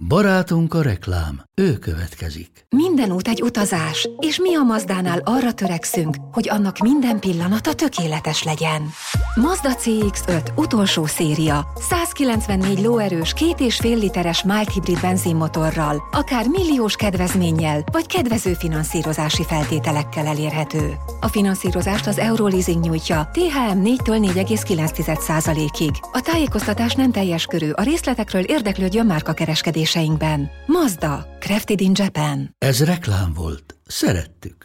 Barátunk a reklám, ő következik. Minden út egy utazás, és mi a Mazdánál arra törekszünk, hogy annak minden pillanata tökéletes legyen. Mazda CX-5 utolsó széria, 194 lóerős, 2,5 literes mild hibrid benzinmotorral, akár milliós kedvezménnyel, vagy kedvező finanszírozási feltételekkel elérhető. A finanszírozást az Euroleasing nyújtja, THM 4-től 4,9%-ig. A tájékoztatás nem teljes körű, a részletekről érdeklődjön márkakereskedéseinkben. Mazda, crafted in Japan. Ez reklám volt. Szerettük.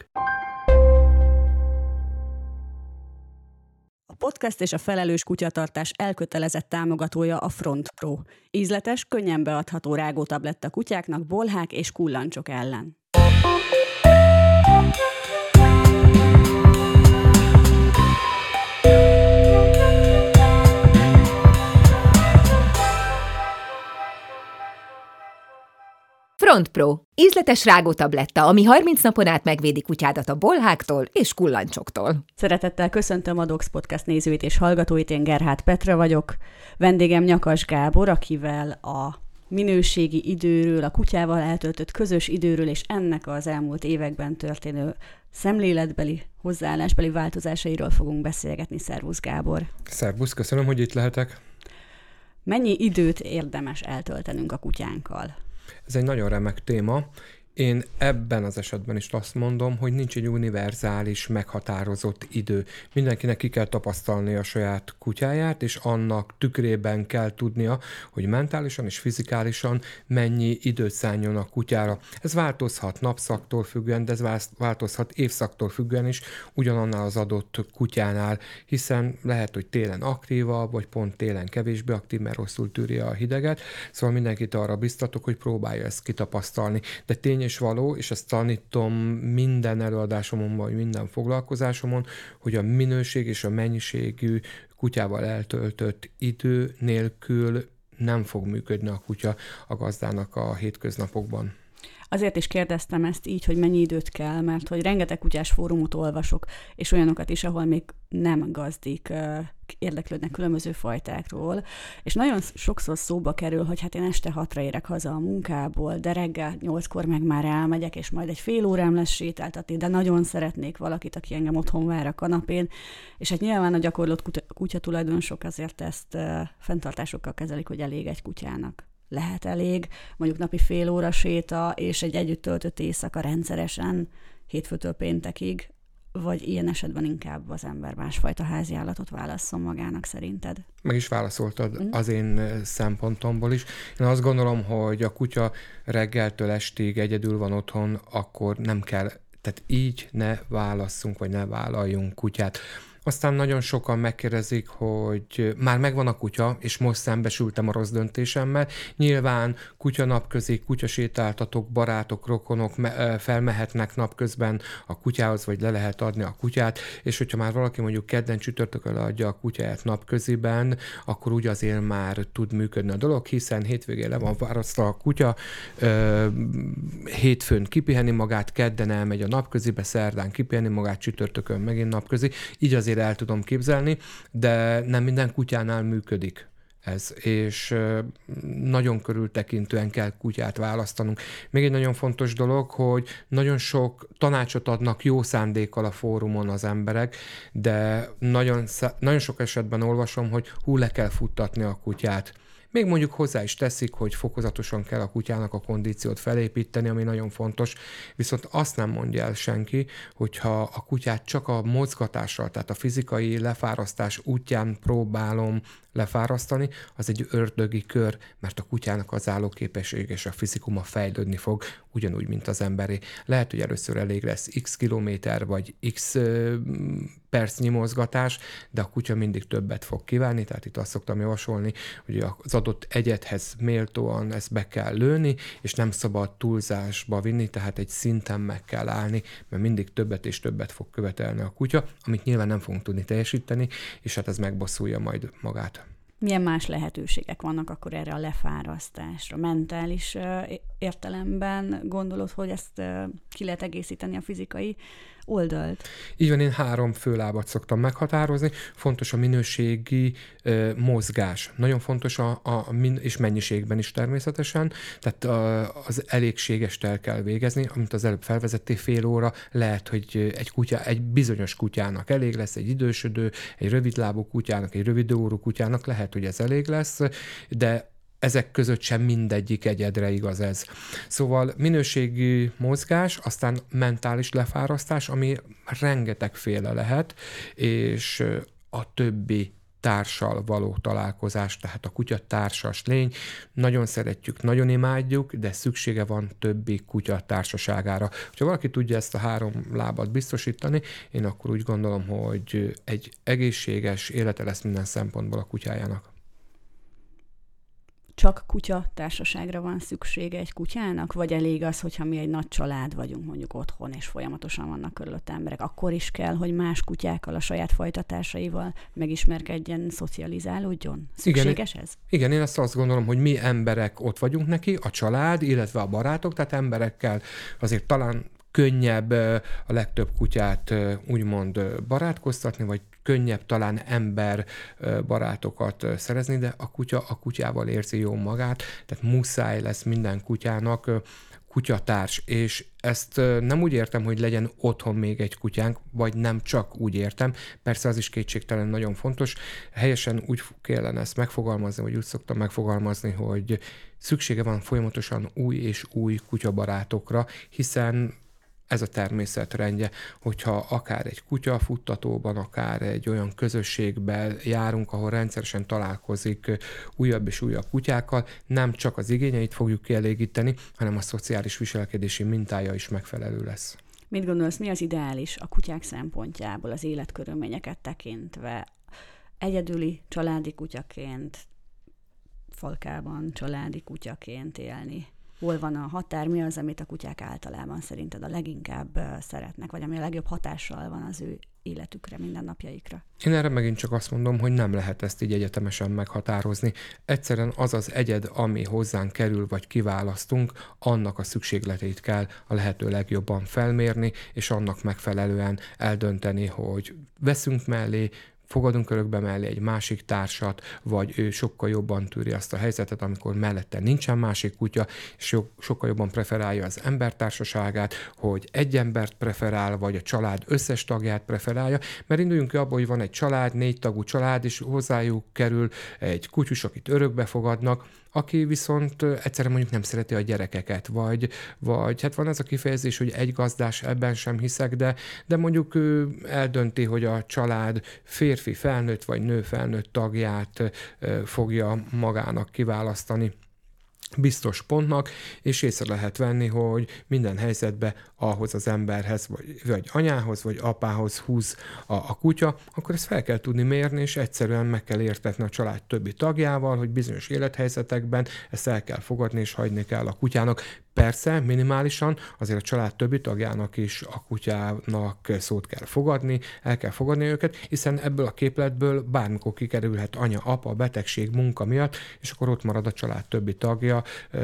A podcast és a felelős kutyatartás elkötelezett támogatója a Front Pro. Ízletes, könnyen beadható rágótabletta kutyáknak bolhák és kullancsok ellen. Front Pro. Ízletes rágótabletta, ami 30 napon át megvédi kutyádat a bolháktól és kullancsoktól. Szeretettel köszöntöm a Dogs Podcast nézőit és hallgatóit, én Gerhát Petra vagyok. Vendégem Nyakas Gábor, akivel a minőségi időről, a kutyával eltöltött közös időről és ennek az elmúlt években történő szemléletbeli, hozzáállásbeli változásairól fogunk beszélgetni. Szervusz, Gábor! Szervusz, köszönöm, hogy itt lehetek. Mennyi időt érdemes eltöltenünk a kutyánkkal? Ez egy nagyon remek téma. Én ebben az esetben is azt mondom, hogy nincs egy univerzális, meghatározott idő. Mindenkinek ki kell tapasztalni a saját kutyáját, és annak tükrében kell tudnia, hogy mentálisan és fizikálisan mennyi időt szálljon a kutyára. Ez változhat napszaktól függően, de ez változhat évszaktól függően is, ugyanannál az adott kutyánál, hiszen lehet, hogy télen aktívabb, vagy pont télen kevésbé aktív, mert rosszul tűri a hideget. Szóval mindenkit arra biztatok, hogy próbálja ezt kitapasztalni. De tény és való, és ezt tanítom minden előadásomon, vagy minden foglalkozásomon, hogy a minőség és a mennyiségű kutyával eltöltött idő nélkül nem fog működni a kutya a gazdának a hétköznapokban. Azért is kérdeztem ezt így, hogy mennyi időt kell, mert hogy rengeteg kutyás fórumot olvasok, és olyanokat is, ahol még nem gazdik érdeklődnek különböző fajtákról, és nagyon sokszor szóba kerül, hogy hát én este 6-ra érek haza a munkából, de reggel 8-kor meg már elmegyek, és majd egy fél órám lesz sétáltatni, de nagyon szeretnék valakit, aki engem otthon vár a kanapén, és hát nyilván a gyakorlott kutyatulajdonosok azért ezt fenntartásokkal kezelik, hogy elég egy kutyának. Lehet elég, mondjuk napi fél óra séta, és egy együtt töltött éjszaka rendszeresen, hétfőtől péntekig, vagy ilyen esetben inkább az ember másfajta háziállatot válasszon magának, szerinted? Meg is válaszoltad az én szempontomból is. Én azt gondolom, hogy a kutya reggeltől estig egyedül van otthon, akkor nem kell, tehát így ne válasszunk, vagy ne vállaljunk kutyát. Aztán nagyon sokan megkérdezik, hogy már megvan a kutya, és most szembesültem a rossz döntésemmel. Nyilván kutya napközi, kutyasétáltatók, barátok, rokonok felmehetnek napközben a kutyához, vagy le lehet adni a kutyát, és hogyha már valaki mondjuk kedden csütörtökön adja a kutyáját napköziben, akkor úgy azért már tud működni a dolog, hiszen hétvégén le van fárasztva a kutya, hétfőn kipiheni magát, kedden elmegy a napközibe, szerdán kipiheni magát, csütörtökön megint napközi. Így azért el tudom képzelni, de nem minden kutyánál működik ez, és nagyon körültekintően kell kutyát választanunk. Még egy nagyon fontos dolog, hogy nagyon sok tanácsot adnak jó szándékkal a fórumon az emberek, de nagyon sok esetben olvasom, hogy le kell futtatni a kutyát. Még mondjuk hozzá is teszik, hogy fokozatosan kell a kutyának a kondíciót felépíteni, ami nagyon fontos, viszont azt nem mondja el senki, hogyha a kutyát csak a mozgatással, tehát a fizikai lefárasztás útján próbálom lefárasztani, az egy ördögi kör, mert a kutyának az állóképesség és a fizikuma fejlődni fog, ugyanúgy, mint az emberé. Lehet, hogy először elég lesz x kilométer, vagy x percnyi mozgatás, de a kutya mindig többet fog kívánni, tehát itt azt szoktam javasolni, hogy az adott egyedhez méltóan ezt be kell lőni, és nem szabad túlzásba vinni, tehát egy szinten meg kell állni, mert mindig többet és többet fog követelni a kutya, amit nyilván nem fogunk tudni teljesíteni, és hát ez megbosszulja majd magát. Milyen más lehetőségek vannak akkor erre a lefárasztásra? Mentális értelemben gondolod, hogy ezt ki lehet egészíteni a fizikai oldalt. Így van, én 3 főlábat szoktam meghatározni. Fontos a minőségi mozgás. Nagyon fontos és mennyiségben is természetesen. Tehát az elégségest el kell végezni, amit az előbb felvezettél, fél óra. Lehet, hogy egy bizonyos kutyának elég lesz, egy idősödő, egy rövidlábú kutyának, egy rövidorrú kutyának lehet, hogy ez elég lesz, de ezek között sem mindegyik egyedre igaz ez. Szóval minőségi mozgás, aztán mentális lefárasztás, ami rengetegféle lehet, és a többi társal való találkozás, tehát a kutya társas lény. Nagyon szeretjük, nagyon imádjuk, de szüksége van többi kutya társaságára. Ha valaki tudja ezt a 3 lábat biztosítani, én akkor úgy gondolom, hogy egy egészséges élete lesz minden szempontból a kutyájának. Csak kutya társaságra van szüksége egy kutyának, vagy elég az, hogyha mi egy nagy család vagyunk mondjuk otthon, és folyamatosan vannak körülött emberek, akkor is kell, hogy más kutyákkal, a saját fajtatársaival megismerkedjen, szocializálódjon? Szükséges ez? Igen, én azt gondolom, hogy mi emberek ott vagyunk neki, a család, illetve a barátok, tehát emberekkel azért talán könnyebb a legtöbb kutyát úgymond barátkoztatni, vagy könnyebb talán ember barátokat szerezni, de a kutya a kutyával érzi jól magát, tehát muszáj lesz minden kutyának kutyatárs, és ezt nem úgy értem, hogy legyen otthon még egy kutyánk, vagy nem csak úgy értem, persze az is kétségtelen nagyon fontos. Helyesen úgy kellene ezt megfogalmazni, vagy úgy szoktam megfogalmazni, hogy szüksége van folyamatosan új és új kutyabarátokra, hiszen ez a természet rendje, hogyha akár egy kutyafuttatóban, akár egy olyan közösségben járunk, ahol rendszeresen találkozik újabb és újabb kutyákkal, nem csak az igényeit fogjuk kielégíteni, hanem a szociális viselkedési mintája is megfelelő lesz. Mit gondolsz, mi az ideális a kutyák szempontjából, az életkörülményeket tekintve? Egyedüli családi kutyaként, falkában családi kutyaként élni? Hol van a határ, mi az, amit a kutyák általában szerinted a leginkább szeretnek, vagy ami a legjobb hatással van az ő életükre, mindennapjaikra? Én erre megint csak azt mondom, hogy nem lehet ezt így egyetemesen meghatározni. Egyszerűen az az egyed, ami hozzánk kerül, vagy kiválasztunk, annak a szükségleteit kell a lehető legjobban felmérni, és annak megfelelően eldönteni, hogy veszünk mellé, fogadunk örökbe mellé egy másik társat, vagy ő sokkal jobban tűri azt a helyzetet, amikor mellette nincsen másik kutya, és sokkal jobban preferálja az embertársaságát, hogy egy embert preferál, vagy a család összes tagját preferálja, mert induljunk ki abból, hogy van egy család, 4 tagú család, és hozzájuk kerül egy kutyus, akit örökbe fogadnak, aki viszont egyszerűen mondjuk nem szereti a gyerekeket, vagy hát van ez a kifejezés, hogy egy gazdás, ebben sem hiszek, de mondjuk ő eldönti, hogy a család férfi felnőtt, vagy nő felnőtt tagját fogja magának kiválasztani biztos pontnak, és észre lehet venni, hogy minden helyzetben ahhoz az emberhez, vagy anyához, vagy apához húz a kutya, akkor ezt fel kell tudni mérni, és egyszerűen meg kell értetni a család többi tagjával, hogy bizonyos élethelyzetekben ezt el kell fogadni, és hagyni kell a kutyának. Persze, minimálisan azért a család többi tagjának is a kutyának szót kell fogadni, el kell fogadni őket, hiszen ebből a képletből bármikor kikerülhet anya, apa, betegség, munka miatt, és akkor ott marad a család többi tagja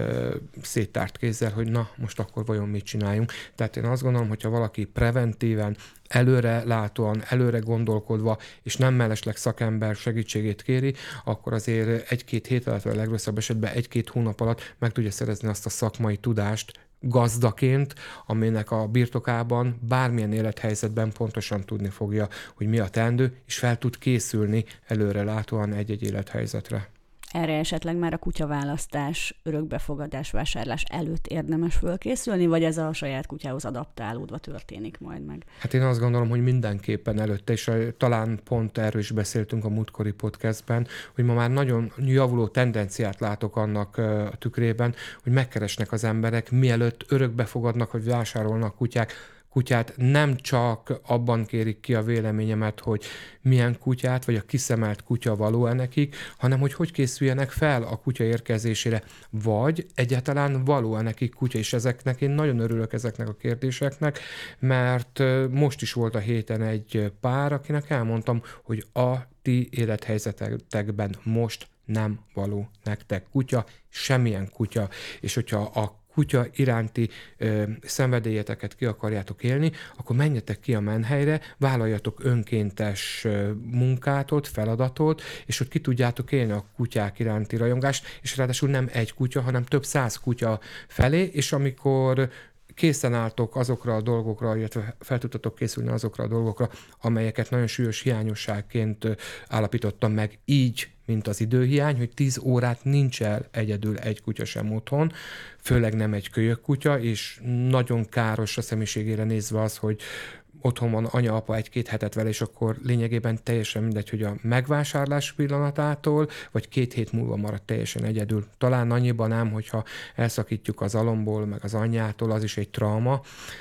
széttárt kézzel, hogy na, most akkor vajon mit csináljunk. Tehát én azt gondolom, hogyha valaki preventíven, előre látóan, előre gondolkodva, és nem mellesleg szakember segítségét kéri, akkor azért 1-2 hét alatt, vagy a legrosszabb esetben 1-2 hónap alatt meg tudja szerezni azt a szakmai tudást gazdaként, aminek a birtokában bármilyen élethelyzetben pontosan tudni fogja, hogy mi a teendő, és fel tud készülni előre látóan egy-egy élethelyzetre. Erre esetleg már a kutyaválasztás, örökbefogadás, vásárlás előtt érdemes fölkészülni, vagy ez a saját kutyához adaptálódva történik majd meg? Hát én azt gondolom, hogy mindenképpen előtte, és talán pont erről is beszéltünk a múltkori podcastben, hogy ma már nagyon javuló tendenciát látok annak a tükrében, hogy megkeresnek az emberek, mielőtt örökbefogadnak, vagy vásárolnak kutyát, nem csak abban kérik ki a véleményemet, hogy milyen kutyát, vagy a kiszemelt kutya való-e nekik, hanem hogy készüljenek fel a kutya érkezésére, vagy egyáltalán való-e nekik kutya, és ezeknek én nagyon örülök ezeknek a kérdéseknek, mert most is volt a héten egy pár, akinek elmondtam, hogy a ti élethelyzetekben most nem való nektek kutya, semmilyen kutya, és hogyha a kutya iránti szenvedélyeteket ki akarjátok élni, akkor menjetek ki a menhelyre, vállaljatok önkéntes munkát, feladatot, és ott ki tudjátok élni a kutyák iránti rajongást, és ráadásul nem egy kutya, hanem több 100 kutya felé, és amikor készen álltok azokra a dolgokra, illetve fel tudtatok készülni azokra a dolgokra, amelyeket nagyon súlyos hiányosságként állapítottam meg így, mint az időhiány, hogy 10 órát nincs el egyedül egy kutya sem otthon, főleg nem egy kölyök kutya, és nagyon káros a személyiségére nézve az, hogy otthon van anya-apa 1-2 hetet vele, és akkor lényegében teljesen mindegy, hogy a megvásárlás pillanatától, vagy 2 hét múlva marad teljesen egyedül. Talán annyiban nem, hogyha elszakítjuk az alomból, meg az anyjától, az is egy trauma,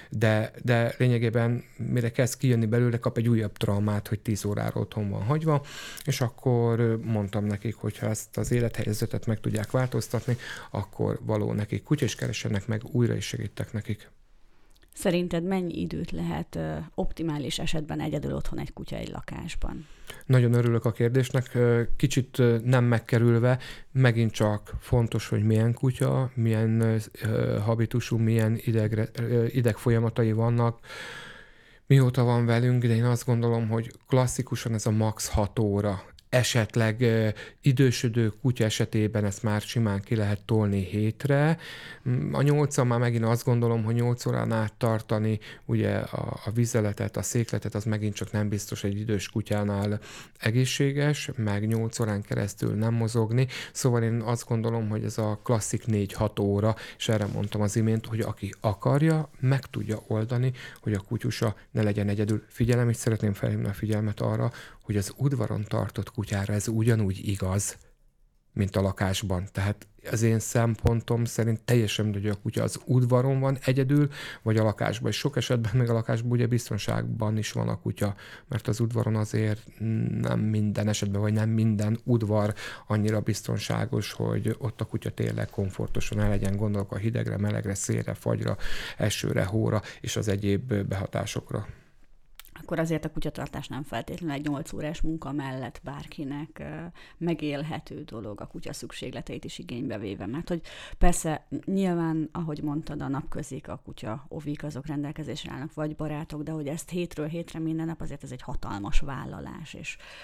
de lényegében mire kezd kijönni belőle, kap egy újabb traumát, hogy 10 órára otthon van hagyva, és akkor mondtam nekik, hogy ha ezt az élethelyzetet meg tudják változtatni, akkor való nekik kutya, és keressenek meg újra, és segítek nekik. Szerinted mennyi időt lehet optimális esetben egyedül otthon egy kutya egy lakásban? Nagyon örülök a kérdésnek. Kicsit nem megkerülve, megint csak fontos, hogy milyen kutya, milyen habitusú, milyen ideg folyamatai vannak, mióta van velünk, de én azt gondolom, hogy klasszikusan ez a max 6 óra. Esetleg idősödő kutya esetében ezt már simán ki lehet tolni 7-re. A 8-an már megint azt gondolom, hogy 8 órán át tartani ugye a vizeletet, a székletet, az megint csak nem biztos egy idős kutyánál egészséges, meg 8 órán keresztül nem mozogni. Szóval én azt gondolom, hogy ez a klasszik 4-6 óra, és erre mondtam az imént, hogy aki akarja, meg tudja oldani, hogy a kutyusa ne legyen egyedül. Figyelem, és szeretném felhívni a figyelmet arra, hogy az udvaron tartott kutyára ez ugyanúgy igaz, mint a lakásban. Tehát az én szempontom szerint teljesen mindegy, hogy a kutya az udvaron van egyedül, vagy a lakásban. És sok esetben meg a lakásban ugye biztonságban is van a kutya, mert az udvaron azért nem minden esetben, vagy nem minden udvar annyira biztonságos, hogy ott a kutya tényleg komfortosan el legyen gondolok a hidegre, melegre, szélre, fagyra, esőre, hóra és az egyéb behatásokra. Akkor azért a kutyatartás nem feltétlenül egy 8 órás munka mellett bárkinek megélhető dolog, a kutya szükségleteit is igénybe véve. Mert hogy persze nyilván, ahogy mondtad, a napközik, a kutya ovik, azok rendelkezésre állnak, vagy barátok, de hogy ezt hétről hétre minden nap, azért ez egy hatalmas vállalás,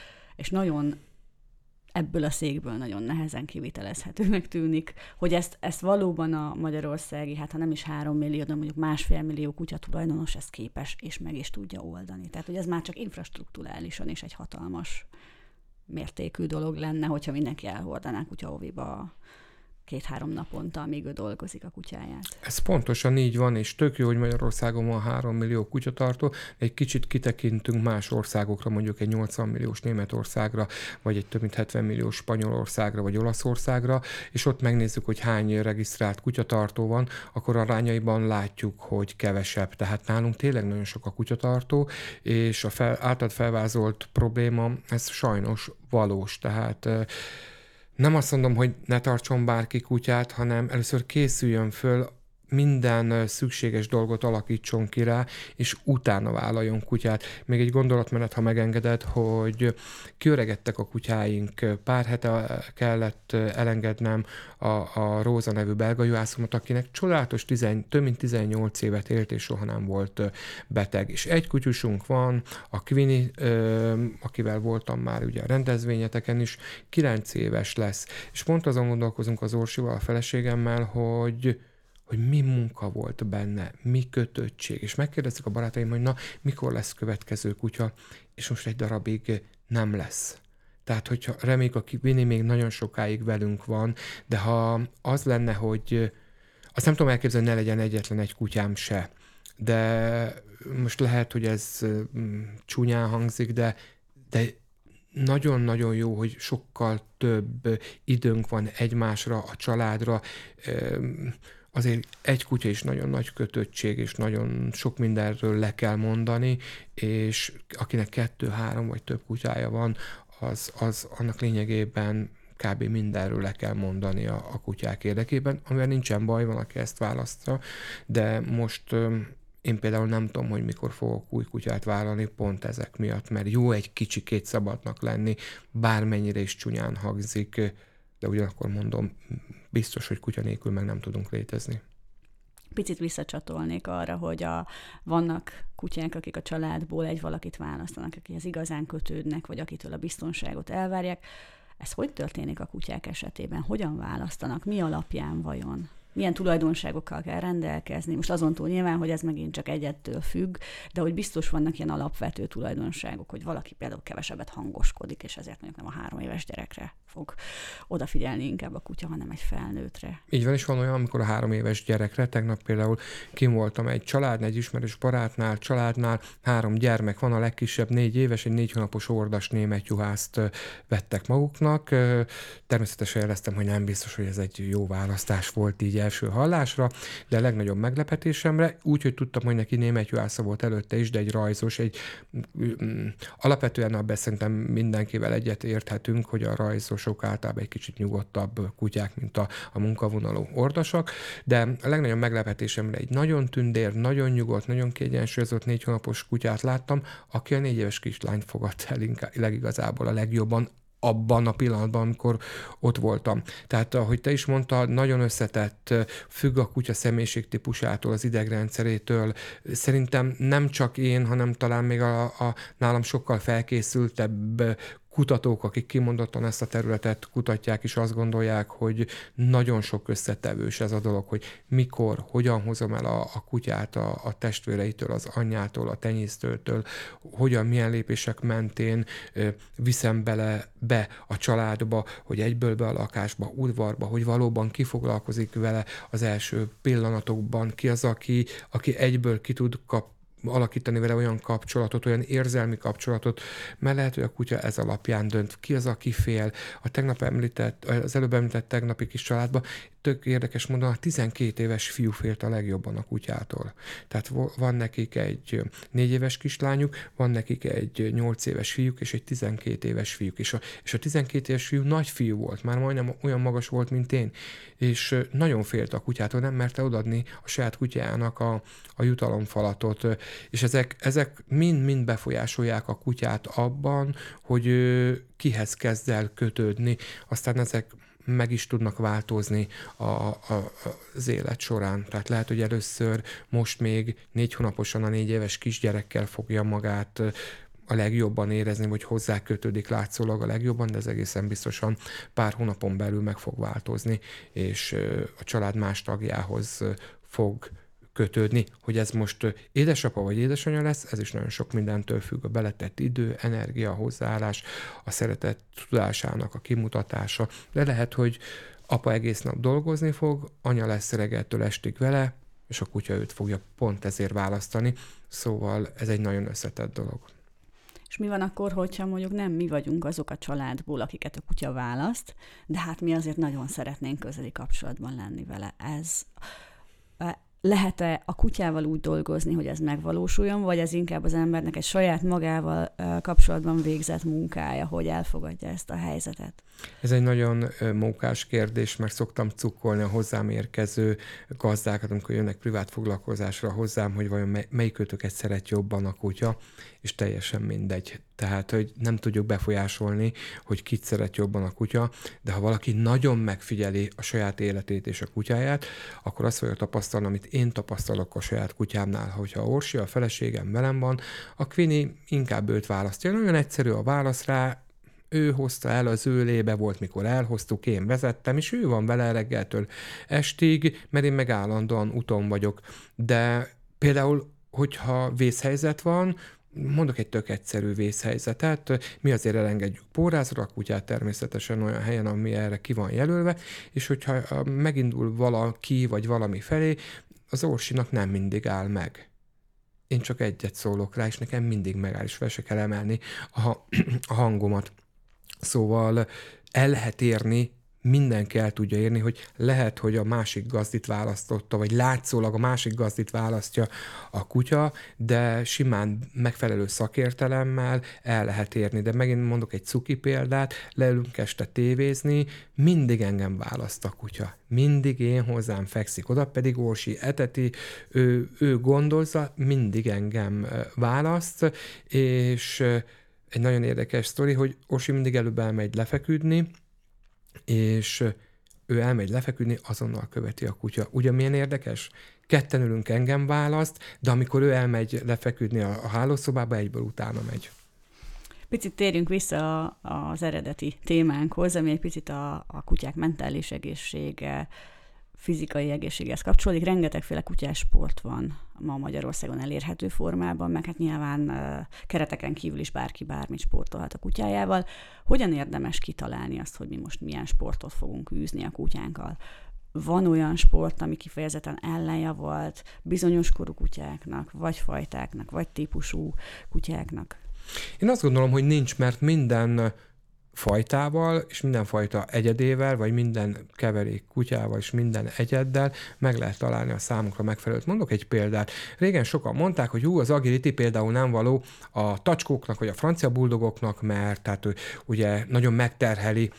és nagyon ebből a székből nagyon nehezen kivitelezhetőnek tűnik, hogy ezt valóban a magyarországi, hát ha nem is 3 millió, de mondjuk 1,5 millió kutyatulajdonos ez képes, és meg is tudja oldani. Tehát, hogy ez már csak infrastrukturálisan is egy hatalmas mértékű dolog lenne, hogyha mindenki elhordaná kutyaóviba 2-3 naponta, amíg ő dolgozik a kutyáját. Ez pontosan így van, és tök jó, hogy Magyarországon van 3 millió kutyatartó, egy kicsit kitekintünk más országokra, mondjuk egy 80 milliós Németországra, vagy egy több mint 70 milliós Spanyolországra, vagy Olaszországra, és ott megnézzük, hogy hány regisztrált kutyatartó van, akkor arányaiban látjuk, hogy kevesebb. Tehát nálunk tényleg nagyon sok a kutyatartó, és a általad felvázolt probléma, ez sajnos valós. Tehát nem azt mondom, hogy ne tartson bárki kutyát, hanem először készüljön föl, minden szükséges dolgot alakítson ki rá, és utána vállaljon kutyát. Még egy gondolatmenet, ha megengeded, hogy kiöregedtek a kutyáink. Pár hete kellett elengednem a Róza nevű belga juhászomat, akinek csodálatos több mint 18 évet élt, és soha nem volt beteg. És egy kutyusunk van, a Queenie, akivel voltam már ugye a rendezvényeteken is, 9 éves lesz. És pont azon gondolkozunk az Orsival, a feleségemmel, hogy mi munka volt benne, mi kötöttség. És megkérdeztük a barátaim, hogy na, mikor lesz következő kutya, és most egy darabig nem lesz. Tehát, hogyha reméljük, a Queenie még nagyon sokáig velünk van, de ha az lenne, hogy azt nem tudom elképzelni, ne legyen egyetlen egy kutyám se. De most lehet, hogy ez csúnyán hangzik, de nagyon-nagyon jó, hogy sokkal több időnk van egymásra, a családra. Azért egy kutya is nagyon nagy kötöttség, és nagyon sok mindenről le kell mondani, és akinek 2, 3 vagy több kutyája van, az annak lényegében kb. Mindenről le kell mondani a kutyák érdekében, amivel nincsen baj, van, aki ezt választja, de most én például nem tudom, hogy mikor fogok új kutyát vállalni, pont ezek miatt, mert jó egy kicsikét szabadnak lenni, bármennyire is csúnyán hangzik, de ugyanakkor mondom, biztos, hogy kutya nélkül meg nem tudunk létezni. Picit visszacsatolnék arra, hogy vannak kutyák, akik a családból egy valakit választanak, akihez igazán kötődnek, vagy akitől a biztonságot elvárják. Ez hogy történik a kutyák esetében? Hogyan választanak? Mi alapján vajon? Milyen tulajdonságokkal kell rendelkezni? Most azon túl nyilván, hogy ez megint csak egyettől függ, de hogy biztos vannak ilyen alapvető tulajdonságok, hogy valaki például kevesebbet hangoskodik, és ezért mondjuk nem a 3 éves gyerekre fog odafigyelni inkább a kutya, hanem egy felnőttre. Így van, és van olyan, amikor a 3 éves gyerekre, tegnap például kim voltam egy családnál, egy ismerős barátnál, családnál, 3 gyermek van, a legkisebb 4 éves, egy 4 hónapos ordas német juhászt vettek maguknak. Természetesen jeleztem, hogy nem biztos, hogy ez egy jó választás volt így első hallásra, de a legnagyobb meglepetésemre, úgyhogy tudtam, hogy neki német juhásza volt előtte is, de egy rajzos, alapvetően abban szerintem mindenkivel egyet érthetünk, hogy a rajzosok általában egy kicsit nyugodtabb kutyák, mint a munkavonalú ordasak, de a legnagyobb meglepetésemre egy nagyon tündér, nagyon nyugodt, nagyon kiegyensúlyozott 4 hónapos kutyát láttam, aki a 4 éves kislányt fogadta el legigazából a legjobban, abban a pillanatban, amikor ott voltam. Tehát, ahogy te is mondtad, nagyon összetett, függ a kutya személyiségtípusától, az idegrendszerétől. Szerintem nem csak én, hanem talán még a nálam sokkal felkészültebb kutatók, akik kimondottan ezt a területet kutatják, és azt gondolják, hogy nagyon sok összetevős ez a dolog, hogy mikor, hogyan hozom el a kutyát a testvéreitől, az anyjától, a tenyésztőtől, hogyan, milyen lépések mentén viszem be a családba, hogy egyből be a lakásba, udvarba, hogy valóban ki foglalkozik vele az első pillanatokban, ki az, aki egyből ki tud alakítani vele olyan kapcsolatot, olyan érzelmi kapcsolatot, mert lehet, hogy a kutya ez alapján dönt. Ki az, aki fél? Az előbb említett tegnapi kis családban tök érdekes módon a 12 éves fiú félt a legjobban a kutyától. Tehát van nekik egy 4 éves kislányuk, van nekik egy 8 éves fiúk, és egy 12 éves fiúk. És a 12 éves fiú nagy fiú volt, már majdnem olyan magas volt, mint én, és nagyon félt a kutyától, nem merte odaadni a saját kutyának a jutalomfalatot, és ezek mind befolyásolják a kutyát abban, hogy kihez kezd el kötődni, aztán ezek meg is tudnak változni az élet során. Tehát lehet, hogy először most még 4 hónaposan a 4 éves kisgyerekkel fogja magát a legjobban érezni, vagy hozzá kötődik látszólag a legjobban, de ez egészen biztosan pár hónapon belül meg fog változni, és a család más tagjához fog kötődni. Hogy ez most édesapa vagy édesanyja lesz, ez is nagyon sok mindentől függ, a beletett idő, energia, hozzáállás, a szeretet tudásának a kimutatása, de lehet, hogy apa egész nap dolgozni fog, anya lesz reggeltől estig vele, és a kutya őt fogja pont ezért választani, szóval ez egy nagyon összetett dolog. És mi van akkor, hogyha mondjuk nem mi vagyunk azok a családból, akiket a kutya választ, de hát mi azért nagyon szeretnénk közeli kapcsolatban lenni vele. Lehet-e a kutyával úgy dolgozni, hogy ez megvalósuljon, vagy ez inkább az embernek egy saját magával kapcsolatban végzett munkája, hogy elfogadja ezt a helyzetet? Ez egy nagyon mókás kérdés, mert szoktam cukkolni a hozzám érkező gazdákat, amikor jönnek privát foglalkozásra hozzám, hogy vajon melyikőtöket szeret jobban a kutya, és teljesen mindegy. Tehát, hogy nem tudjuk befolyásolni, hogy kit szeret jobban a kutya, de ha valaki nagyon megfigyeli a saját életét és a kutyáját, akkor azt fogja tapasztalni, amit én tapasztalok a saját kutyámnál, hogyha Orsi, a feleségem velem van, a Queenie inkább őt választja. Nagyon egyszerű a válasz rá, ő hozta el, az ő lébe volt, mikor elhoztuk, én vezettem, és ő van vele reggeltől estig, mert én meg állandóan úton vagyok. De például, hogyha vészhelyzet van, mondok egy tök egyszerű vészhelyzetet, mi azért elengedjük pórázra a kutyát természetesen olyan helyen, ami erre ki van jelölve, és hogyha megindul valaki vagy valami felé, az Orsinak nem mindig áll meg. Én csak egyet szólok rá, és nekem mindig megáll, és fel se kell emelni a hangomat. Szóval el lehet érni, mindenki el tudja érni, hogy lehet, hogy a másik gazdit választotta, vagy látszólag a másik gazdit választja a kutya, de simán megfelelő szakértelemmel el lehet érni. De megint mondok egy cuki példát, leülünk este tévézni, mindig engem választ a kutya. Mindig én hozzám fekszik oda, pedig Orsi eteti, ő gondozza, mindig engem választ, és egy nagyon érdekes sztori, hogy Orsi mindig előbb elmegy lefeküdni, és ő elmegy lefeküdni, azonnal követi a kutya. Ugye milyen érdekes? Ketten ülünk, engem választ, de amikor ő elmegy lefeküdni a hálószobába, egyből utána megy. Picit térjünk vissza az eredeti témánkhoz, ami egy picit a kutyák mentális egészsége, fizikai egészséghez kapcsolódik. Rengetegféle kutyásport van ma Magyarországon elérhető formában, meg hát nyilván kereteken kívül is bárki bármit sportolhat a kutyájával. Hogyan érdemes kitalálni azt, hogy mi most milyen sportot fogunk űzni a kutyánkkal? Van olyan sport, ami kifejezetten ellenjavalt bizonyos korú kutyáknak, vagy fajtáknak, vagy típusú kutyáknak? Én azt gondolom, hogy nincs, mert minden fajtával, és minden fajta egyedével, vagy minden keverék kutyával, és minden egyeddel meg lehet találni a számukra megfelelőt. Mondok egy példát. Régen sokan mondták, hogy az agility például nem való a tacskóknak, vagy a francia buldogoknak, mert tehát ugye nagyon megterheli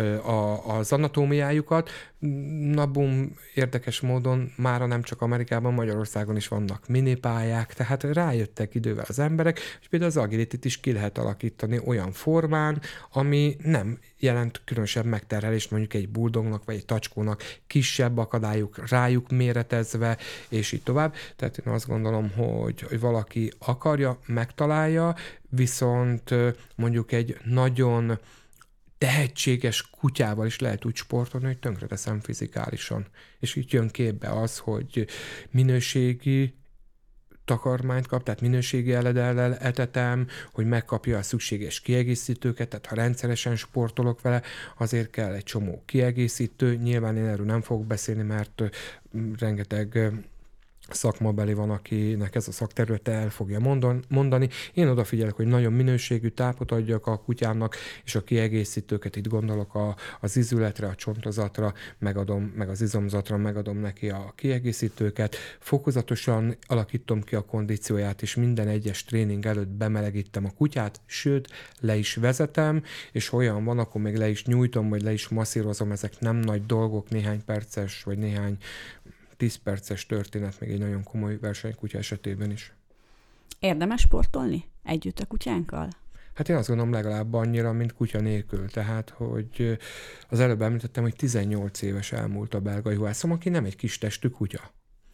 az anatómiájukat. Na bum, érdekes módon mára nem csak Amerikában, Magyarországon is vannak minipályák, tehát rájöttek idővel az emberek, és például az agilityt is ki lehet alakítani olyan formán, ami nem jelent különösebb megterhelést mondjuk egy buldognak vagy egy tacskónak, kisebb akadályuk rájuk méretezve, és így tovább. Tehát én azt gondolom, hogy valaki akarja, megtalálja, viszont mondjuk egy nagyon tehetséges kutyával is lehet úgy sportolni, hogy tönkreteszem fizikálisan. És itt jön képbe az, hogy minőségi takarmányt kap, tehát minőségi eledellel etetem, hogy megkapja a szükséges kiegészítőket, tehát ha rendszeresen sportolok vele, azért kell egy csomó kiegészítő. Nyilván én erről nem fogok beszélni, mert rengeteg szakmabeli van, akinek ez a szakterülete el fogja mondani. Én odafigyelek, hogy nagyon minőségű tápot adjak a kutyámnak, és a kiegészítőket, itt gondolok az izületre, a csontozatra, meg az izomzatra, megadom neki a kiegészítőket. Fokozatosan alakítom ki a kondícióját, és minden egyes tréning előtt bemelegítem a kutyát, sőt, le is vezetem, és olyan van, akkor még le is nyújtom, vagy le is masszírozom, ezek nem nagy dolgok, néhány perces, vagy néhány 10 perces történet, még egy nagyon komoly versenykutya esetében is. Érdemes sportolni együtt a kutyánkkal? Hát én azt gondolom legalább annyira, mint kutya nélkül. Tehát, hogy az előbb említettem, hogy 18 éves elmúlt a belga juhászom, aki nem egy kis testű kutya.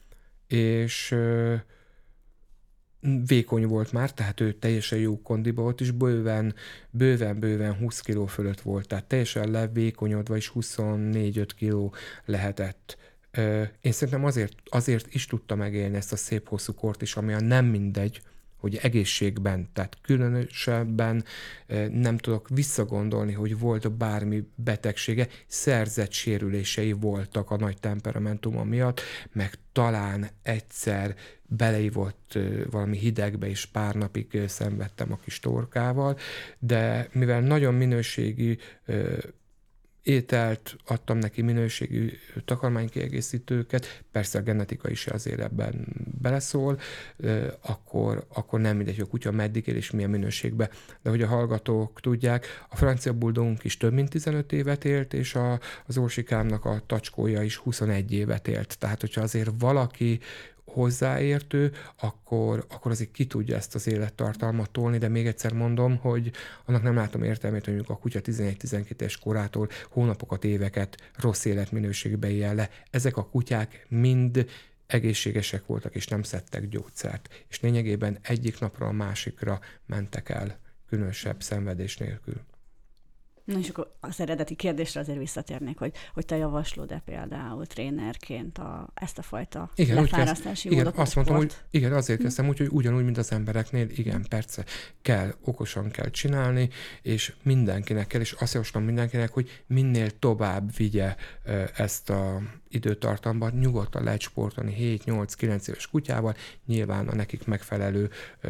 És vékony volt már, tehát ő teljesen jó kondiba volt, és bőven 20 kiló fölött volt, tehát teljesen levékonyodva, és 24-5 kiló lehetett. Én szerintem azért is tudta megélni ezt a szép hosszú kort is, ami a nem mindegy, hogy egészségben, tehát különösebben nem tudok visszagondolni, hogy volt bármi betegsége, szerzett sérülései voltak a nagy temperamentuma miatt, meg talán egyszer beleívott valami hidegbe, és pár napig szenvedtem a kis torkával, de mivel nagyon minőségi ételt adtam neki, minőségű takarmánykiegészítőket, persze a genetika is azért ebben beleszól, akkor nem mindegy, hogy a kutya meddig él és milyen minőségben. De hogy a hallgatók tudják, a francia buldogunk is több mint 15 évet élt, és az Orsikámnak a tacskója is 21 évet élt. Tehát, hogyha azért valaki hozzáértő, akkor azért ki tudja ezt az élettartalmat tolni, de még egyszer mondom, hogy annak nem látom értelmét, hogy a kutya 11-12 éves korától hónapokat, éveket rossz életminőségbe él le. Ezek a kutyák mind egészségesek voltak, és nem szedtek gyógyszert. És lényegében egyik napra a másikra mentek el, különösebb szenvedés nélkül. Na és akkor az eredeti kérdésre azért visszatérnék, hogy te javaslod-e például trénerként ezt a fajta lefárasztási módot? Igen, azt mondtam, hogy igen, azért kezdtem úgy, hogy ugyanúgy, mint az embereknél, igen, persze, okosan kell csinálni, és mindenkinek kell, és azt javaslom mindenkinek, hogy minél tovább vigye ezt a időtartamban, nyugodtan lehet sportolni 7-8-9 éves kutyával, nyilván a nekik megfelelő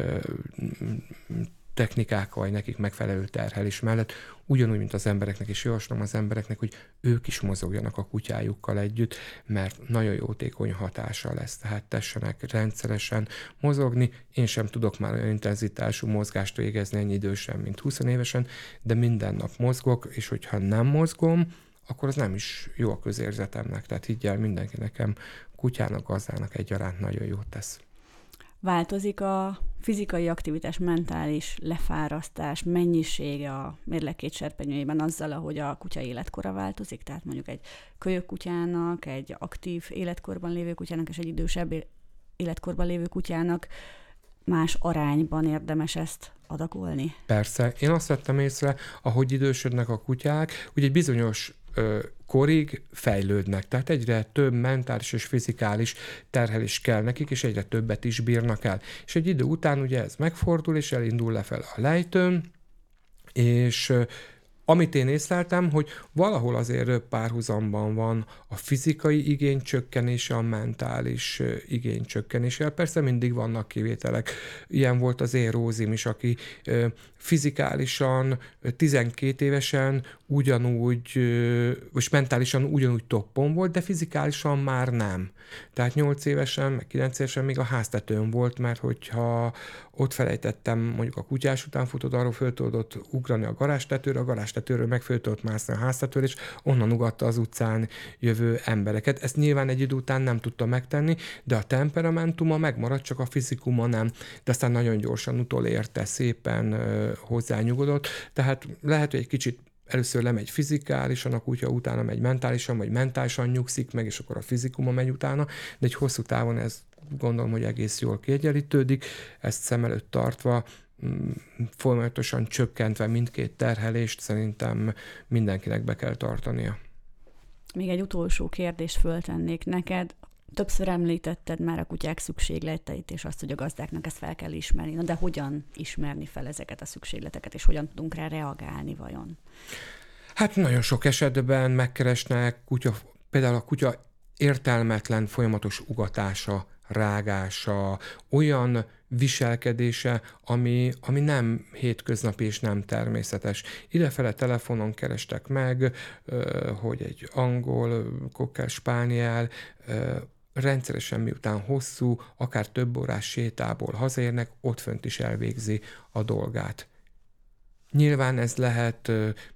technikák, vagy nekik megfelelő terhelés mellett, ugyanúgy, mint az embereknek, és javaslom az embereknek, hogy ők is mozogjanak a kutyájukkal együtt, mert nagyon jótékony hatása lesz, tehát tessenek rendszeresen mozogni. Én sem tudok már olyan intenzitású mozgást végezni ennyi idősen, mint 20 évesen, de minden nap mozgok, és hogyha nem mozgom, akkor az nem is jó a közérzetemnek, tehát higgyel, mindenki nekem kutyának, gazdának egyaránt nagyon jót tesz. Változik a fizikai aktivitás, mentális lefárasztás mennyisége a mérleg két serpenyőjében azzal, ahogy a kutya életkora változik? Tehát mondjuk egy kölyök kutyának, egy aktív életkorban lévő kutyának és egy idősebb életkorban lévő kutyának más arányban érdemes ezt adagolni? Persze. Én azt vettem észre, ahogy idősödnek a kutyák, hogy egy bizonyos korig fejlődnek, tehát egyre több mentális és fizikális terhelés kell nekik, és egyre többet is bírnak el. És egy idő után ugye ez megfordul, és elindul lefelé a lejtőn, és amit én észleltem, hogy valahol azért párhuzamban van a fizikai igény csökkenése, a mentális igény csökkenése. Persze mindig vannak kivételek. Ilyen volt az én Rózim is, aki fizikálisan 12 évesen ugyanúgy, vagy mentálisan ugyanúgy toppon volt, de fizikálisan már nem. Tehát 8 évesen, meg 9 évesen még a háztetőn volt, mert hogyha ott felejtettem mondjuk a kutyás utánfutót, arról föl tudott ugrani a garázstetőről meg föl tudott mászni a háztetőre, és onnan ugatta az utcán jövő embereket. Ezt nyilván egy idő után nem tudta megtenni, de a temperamentuma megmaradt, csak a fizikuma nem. De aztán nagyon gyorsan utolérte, szépen hozzányugodott. Tehát lehet, hogy egy kicsit először lemegy fizikálisan, a kutya utána megy mentálisan, vagy mentálisan nyugszik meg, és akkor a fizikuma megy utána, de egy hosszú távon ez gondolom, hogy egész jól kiegyenlítődik, ezt szem előtt tartva, folyamatosan csökkentve mindkét terhelést szerintem mindenkinek be kell tartania. Még egy utolsó kérdést föltennék neked. Többször említetted már a kutyák szükségleteit, és azt, hogy a gazdáknak ezt fel kell ismerni. Na de hogyan ismerni fel ezeket a szükségleteket, és hogyan tudunk rá reagálni vajon? Hát nagyon sok esetben megkeresnek például a kutya értelmetlen folyamatos ugatása, rágása, olyan viselkedése, ami nem hétköznapi és nem természetes. Idefele telefonon kerestek meg, hogy egy angol cocker spaniel rendszeresen miután hosszú, akár több órás sétából hazaérnek, ott fönt is elvégzi a dolgát. Nyilván ez lehet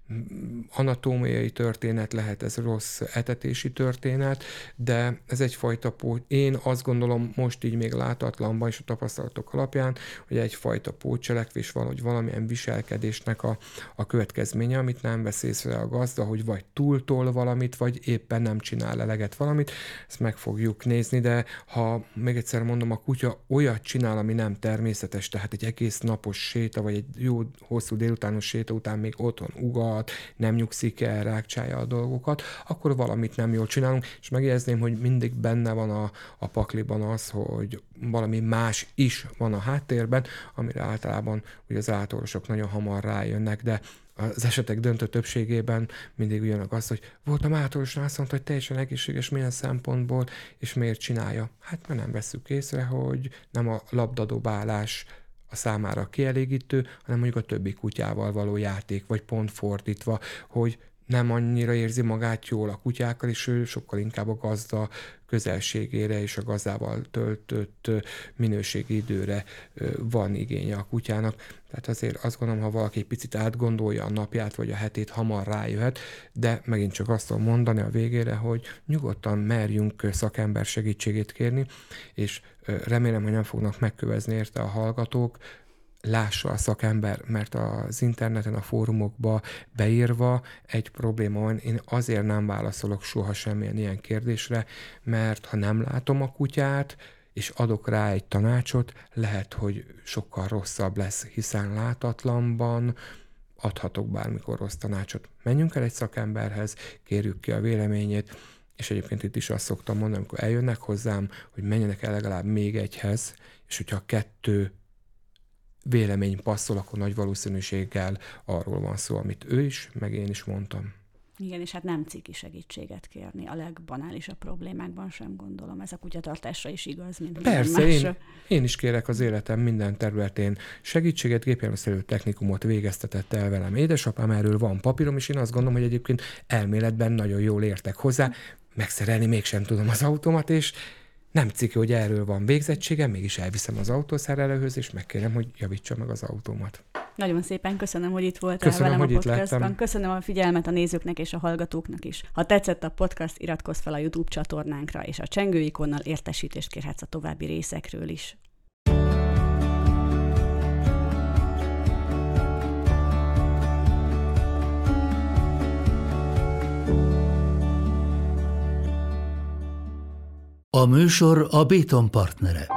anatómiai történet, lehet ez rossz etetési történet, de ez egyfajta én azt gondolom most így még látatlanban és a tapasztalatok alapján, hogy egyfajta pótcselekvés van, hogy valamilyen viselkedésnek a következménye, amit nem vesz észre a gazda, hogy vagy túltol valamit, vagy éppen nem csinál eleget valamit, ezt meg fogjuk nézni, de ha még egyszer mondom, a kutya olyat csinál, ami nem természetes, tehát egy egész napos séta, vagy egy jó hosszú délutános séta után még otthon ugat, nem nyugszik el, rákcsálja a dolgokat, akkor valamit nem jól csinálunk, és megjegyezném, hogy mindig benne van a pakliban az, hogy valami más is van a háttérben, amire általában ugye az állatorvosok nagyon hamar rájönnek, de az esetek döntő többségében mindig ugyanak az, hogy voltam állatorvosnál, azt mondta, hogy teljesen egészséges milyen szempontból, és miért csinálja. Hát mert nem vesszük észre, hogy nem a labdadobálás a számára kielégítő, hanem mondjuk a többi kutyával való játék, vagy pont fordítva, hogy nem annyira érzi magát jól a kutyákkal, és ő sokkal inkább a gazda közelségére és a gazdával töltött minőségi időre van igénye a kutyának. Tehát azért azt gondolom, ha valaki egy picit átgondolja a napját vagy a hetét, hamar rájöhet, de megint csak azt tudom mondani a végére, hogy nyugodtan merjünk szakember segítségét kérni, és remélem, hogy nem fognak megkövezni érte a hallgatók, lássa a szakember, mert az interneten, a fórumokba beírva egy probléma van. Én azért nem válaszolok soha semmilyen ilyen kérdésre, mert ha nem látom a kutyát, és adok rá egy tanácsot, lehet, hogy sokkal rosszabb lesz, hiszen látatlanban adhatok bármikor rossz tanácsot. Menjünk el egy szakemberhez, kérjük ki a véleményét, és egyébként itt is azt szoktam mondani, amikor eljönnek hozzám, hogy menjenek el legalább még egyhez, és hogyha 2 vélemény passzol, akkor nagy valószínűséggel arról van szó, amit ő is, meg én is mondtam. Igen, és hát nem ciki segítséget kérni a legbanálisabb problémákban sem, gondolom. Ez a kutyatartásra is igaz, mint persze, én is kérek az életem minden területén segítséget, gépjárműszerelő technikumot végeztetett el velem édesapám, erről van papírom, és én azt gondolom, hogy egyébként elméletben nagyon jól értek hozzá, megszerelni mégsem tudom az automat, és nem ciki, hogy erről van végzettségem, mégis elviszem az autószerelőhöz, és megkérem, hogy javítsa meg az autómat. Nagyon szépen köszönöm, hogy itt voltál velem a podcastban. Köszönöm a figyelmet a nézőknek és a hallgatóknak is. Ha tetszett a podcast, iratkozz fel a YouTube csatornánkra, és a csengő ikonnal értesítést kérhetsz a további részekről is. A műsor a Béton partnere.